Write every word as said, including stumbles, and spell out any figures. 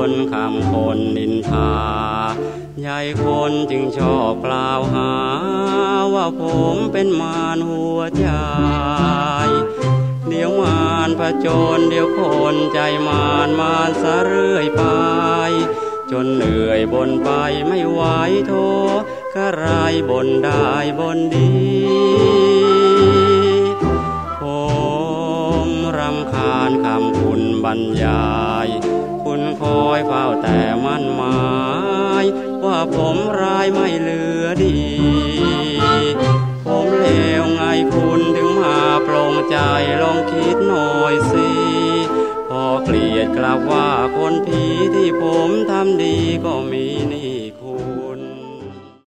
นคำคนนินทายายคนจึงชอบกล่าวหาว่าผมเป็นมารหัวใจเดี๋ยวมารผจญเดี๋ยวคนใจมารมารสะเรื่อยไปจนเหนื่อยบนไปไม่ไหวโทกระไรบนได้บนดีผมรำคาญคำคุณบรรยายคุณคอยเฝ้าแต่มั่นหมายว่าผมร้ายไม่เหลือดีผมเลวไงคุณถึงมาปลงใจลองคิดหน่อยสิพอเกลียดกลับว่าคนผีที่ผมทำดีก็มีนี่